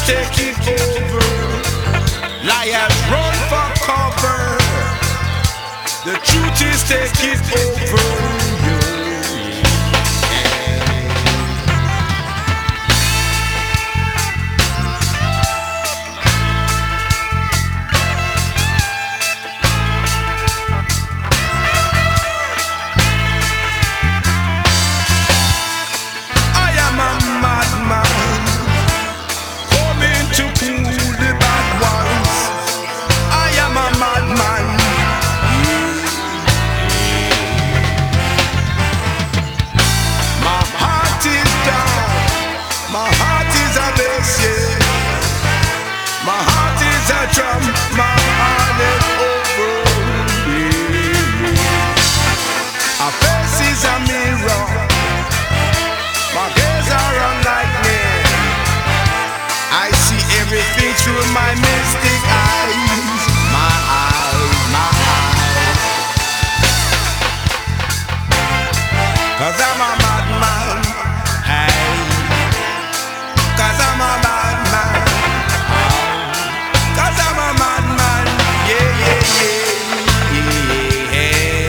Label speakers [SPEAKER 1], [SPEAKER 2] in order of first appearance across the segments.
[SPEAKER 1] taking over. Liars run for cover. The truth is taking over. I am a madman, coming to cool the bad ones. I am a madman. My heart is down, my heart is a bass, yeah. My heart is a drum, my heart is over, yeah. A face is a mirror, my gaze are unlightning. I see everything through my mystic eyes. My eyes, my eyes. 'Cause I'm a madman. Hey. 'Cause I'm a madman. 'Cause I'm a madman. Yeah, yeah, yeah, yeah.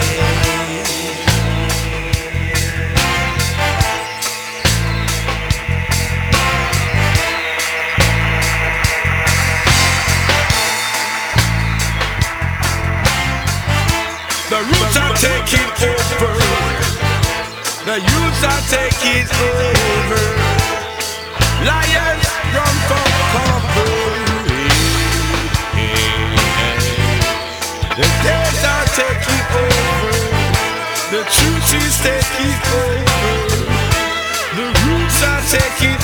[SPEAKER 1] The roots are taking over. The youths are taking over. Lions run for cover. The days are taking over. The truth is taking over. The roots are taking